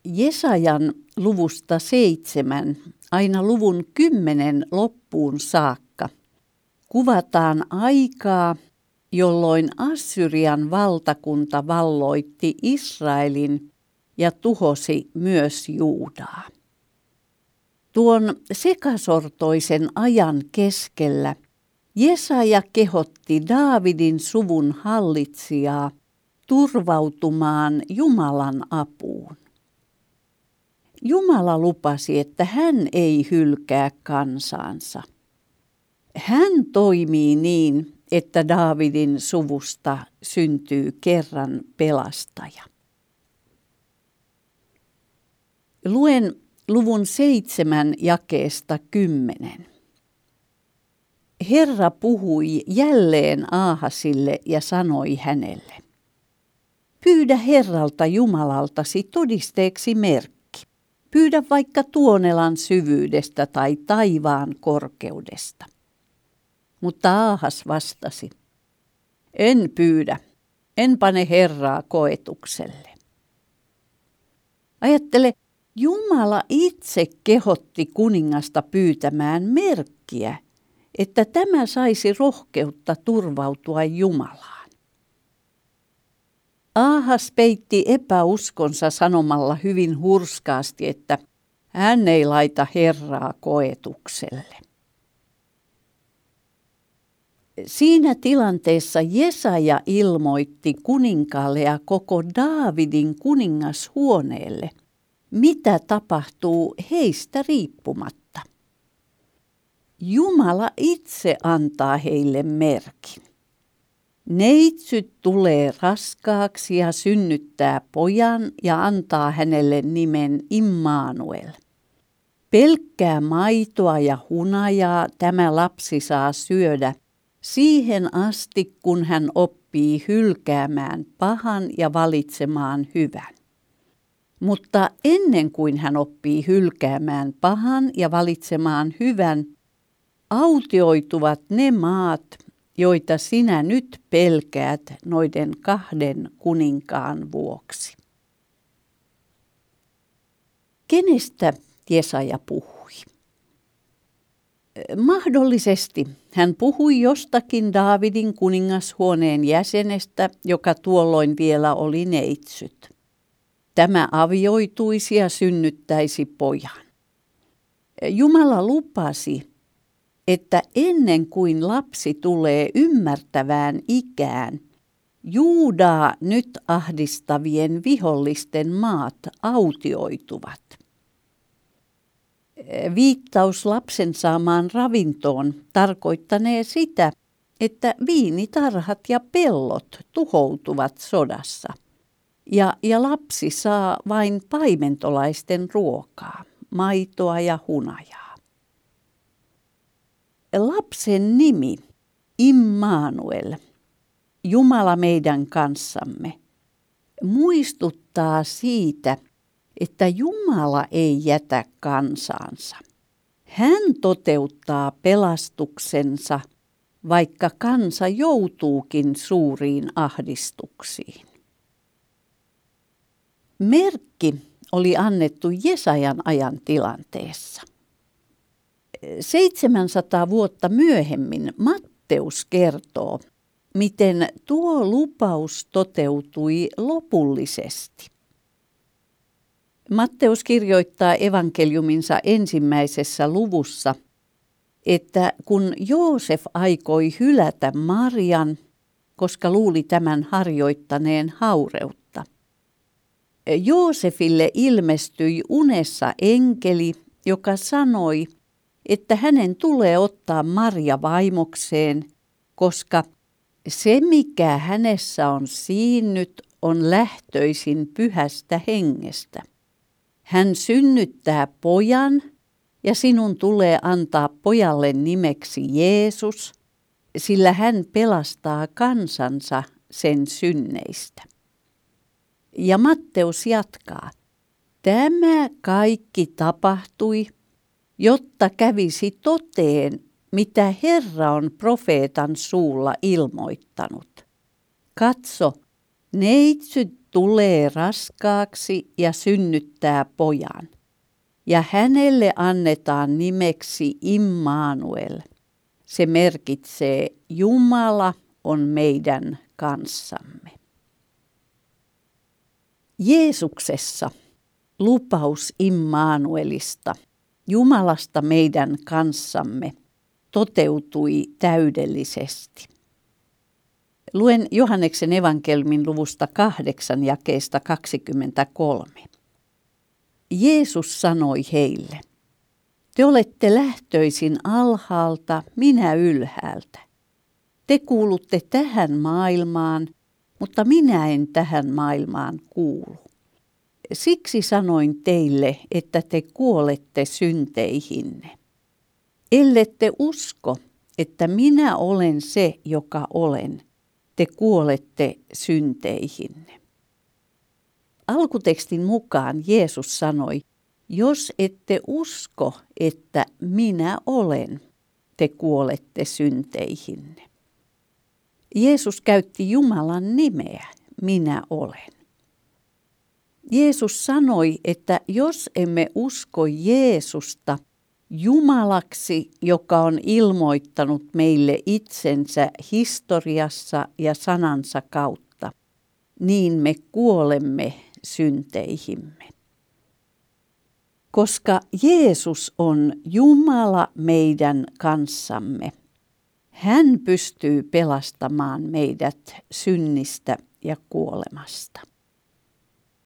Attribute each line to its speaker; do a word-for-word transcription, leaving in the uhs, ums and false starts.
Speaker 1: Jesajan luvusta seitsemän aina luvun kymmenen loppuun saakka kuvataan aikaa, jolloin Assyrian valtakunta valloitti Israelin ja tuhosi myös Juudaa. Tuon sekasortoisen ajan keskellä Jesaja kehotti Daavidin suvun hallitsijaa turvautumaan Jumalan apuun. Jumala lupasi, että hän ei hylkää kansaansa. Hän toimii niin, että Daavidin suvusta syntyy kerran pelastaja. Luen luvun seitsemän jakeesta kymmenen. Herra puhui jälleen Aahasille ja sanoi hänelle: pyydä Herralta Jumalaltasi todisteeksi merkki. Pyydä vaikka tuonelan syvyydestä tai taivaan korkeudesta. Mutta Aahas vastasi: en pyydä, en pane Herraa koetukselle. Ajattele, Jumala itse kehotti kuningasta pyytämään merkkiä, että tämä saisi rohkeutta turvautua Jumalaan. Aahas peitti epäuskonsa sanomalla hyvin hurskaasti, että hän ei laita Herraa koetukselle. Siinä tilanteessa Jesaja ilmoitti kuninkaalle ja koko Daavidin kuningashuoneelle, mitä tapahtuu heistä riippumatta. Jumala itse antaa heille merkin. Neitsyt tulee raskaaksi ja synnyttää pojan ja antaa hänelle nimen Immanuel. Pelkkää maitoa ja hunajaa tämä lapsi saa syödä siihen asti, kun hän oppii hylkäämään pahan ja valitsemaan hyvän. Mutta ennen kuin hän oppii hylkäämään pahan ja valitsemaan hyvän, autioituvat ne maat, joita sinä nyt pelkäät noiden kahden kuninkaan vuoksi. Kenestä Jesaja puhui? Mahdollisesti hän puhui jostakin Daavidin kuningashuoneen jäsenestä, joka tuolloin vielä oli neitsyt. Tämä avioituisi ja synnyttäisi pojan. Jumala lupasi, että ennen kuin lapsi tulee ymmärtävään ikään, Juudaa nyt ahdistavien vihollisten maat autioituvat. Viittaus lapsen saamaan ravintoon tarkoittanee sitä, että viinitarhat ja pellot tuhoutuvat sodassa, ja, ja lapsi saa vain paimentolaisten ruokaa, maitoa ja hunajaa. Lapsen nimi, Immanuel, Jumala meidän kanssamme, muistuttaa siitä, että Jumala ei jätä kansaansa. Hän toteuttaa pelastuksensa, vaikka kansa joutuukin suuriin ahdistuksiin. Merkki oli annettu Jesajan ajan tilanteessa. seitsemänsataa vuotta myöhemmin Matteus kertoo, miten tuo lupaus toteutui lopullisesti. Matteus kirjoittaa evankeliuminsa ensimmäisessä luvussa, että kun Joosef aikoi hylätä Marian, koska luuli tämän harjoittaneen haureutta, Joosefille ilmestyi unessa enkeli, joka sanoi, että hänen tulee ottaa Maria vaimokseen, koska se, mikä hänessä on siinnyt, on lähtöisin pyhästä hengestä. Hän synnyttää pojan ja sinun tulee antaa pojalle nimeksi Jeesus, sillä hän pelastaa kansansa sen synneistä. Ja Matteus jatkaa. Tämä kaikki tapahtui, jotta kävisi toteen, mitä Herra on profeetan suulla ilmoittanut. Katso, Neitsyt tulee raskaaksi ja synnyttää pojan, ja hänelle annetaan nimeksi Immanuel. Se merkitsee Jumala on meidän kanssamme. Jeesuksessa lupaus Immanuelista, Jumalasta meidän kanssamme, toteutui täydellisesti. Luen Johanneksen evankelmin luvusta kahdeksan jakeesta kaksikymmentäkolme. Jeesus sanoi heille, te olette lähtöisin alhaalta, minä ylhäältä. Te kuulutte tähän maailmaan, mutta minä en tähän maailmaan kuulu. Siksi sanoin teille, että te kuolette synteihinne. Ellette usko, että minä olen se, joka olen, te kuolette synteihinne. Alkutekstin mukaan Jeesus sanoi, jos ette usko, että minä olen, te kuolette synteihinne. Jeesus käytti Jumalan nimeä, minä olen. Jeesus sanoi, että jos emme usko Jeesusta Jumalaksi, joka on ilmoittanut meille itsensä historiassa ja sanansa kautta, niin me kuolemme synteihimme. Koska Jeesus on Jumala meidän kanssamme, hän pystyy pelastamaan meidät synnistä ja kuolemasta.